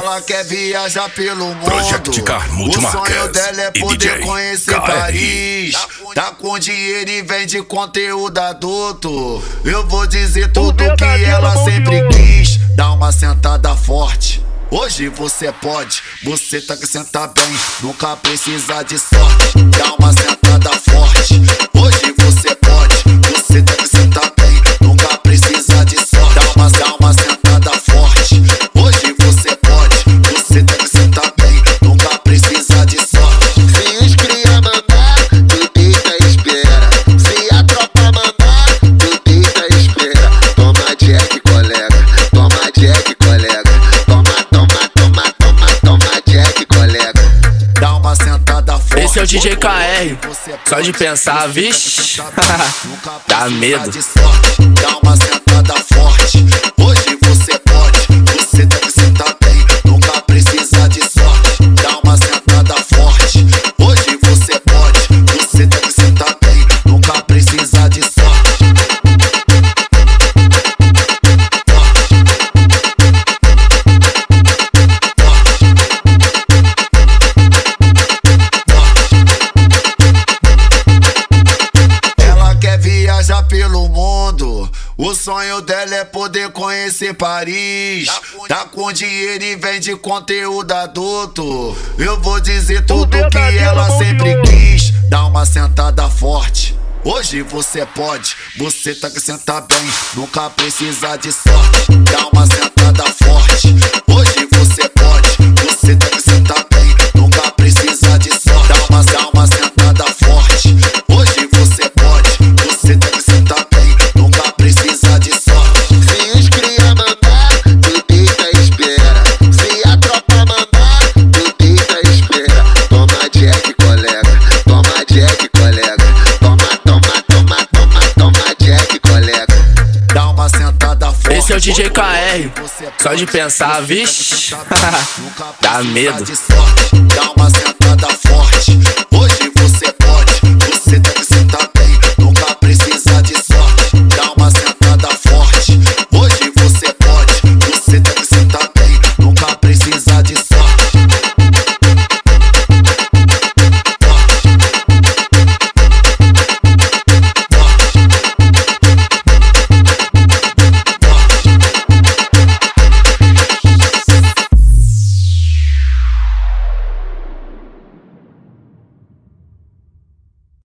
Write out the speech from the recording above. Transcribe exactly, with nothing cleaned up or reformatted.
Ela quer viajar pelo mundo. Project Car Multimarcas. O sonho dela é poder D J conhecer K R. Paris. Tá com dinheiro e vende conteúdo adulto. Eu vou dizer tudo que ela sempre quis. Dá uma sentada forte. Hoje você pode, você tá que senta bem, nunca precisa de sorte. Dá uma sentada forte. Hoje você pode, você tá que senta bem, nunca precisa de sorte. Dá uma, dá uma sentada forte. Hoje você pode, você tá que senta bem, nunca precisa de sorte. Se os cria mandar, tu deita e espera. Se a tropa mandar, tu deita e espera. Toma Jack, colega, toma Jack, colega. Dá uma sentada forte. Esse é o D J K R. Só de pensar, vixe, dá medo. Dá uma sentada forte. Hoje você pode, você tem que sentar bem, nunca precisa de sorte. Dá uma sentada forte. Hoje você pode, você tem que sentar bem, nunca precisa de sorte. Viajar pelo mundo, o sonho dela é poder conhecer Paris. Tá com dinheiro e vende conteúdo adulto. Eu vou dizer tudo que ela sempre quis. Dá uma sentada forte. Hoje você pode, você tá que senta bem, nunca precisa de sorte. Dá uma sentada forte. Hoje você pode, você tá que senta bem, nunca precisa de sorte. Dá uma, dá uma sentada forte. Hoje você pode, você tem que sentar bem, nunca precisa de sorte. Se os cria mandar, tu deita e espera. Se a tropa mandar, tu deita e espera. Toma Jack, colega, toma Jack, colega. Toma, toma, toma, toma, toma Jack, colega. Dá uma sentada forte. Esse é o D J K R. Só de pensar, vixe, dá medo. Dá uma